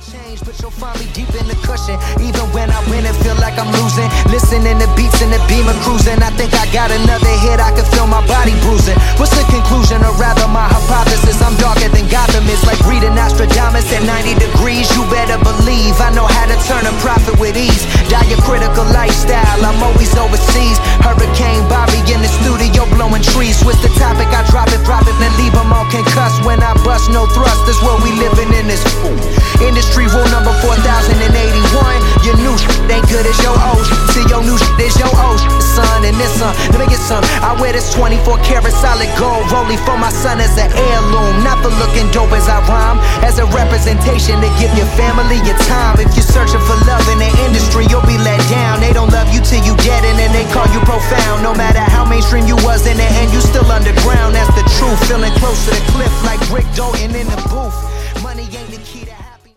change, but you'll find me deep in the cushion. Even when I win, it feel like I'm losing. Listening to beats in the Beamer cruising. I think I got another hit, I can feel my body bruising. What's the conclusion, or rather my hypothesis? I'm darker than Gotham. It's like reading Nostradamus at 90 degrees. You better believe I know how to turn a profit with ease. Diacritical lifestyle, I'm always overseas. Hurricane Bobby in the studio blowing trees. Switch the topic, I drop it, then leave them all concussed. When I bust, no thrust, that's what we living in this fool. Industry rule number 4081. Your new shit ain't good as your old shit. See, your new shit is your old shit, son. And this son, let me get some. I wear this 24 karat solid gold rollie for my son as an heirloom. Not for looking dope as I rhyme, as a representation to give your family your time. If you're searching for love in the industry, you'll be let down. They don't love you till you dead, and then they call you profound. No matter how mainstream you was, in the end you still underground. That's the truth. Feeling close to the cliff like Rick Dalton in the booth.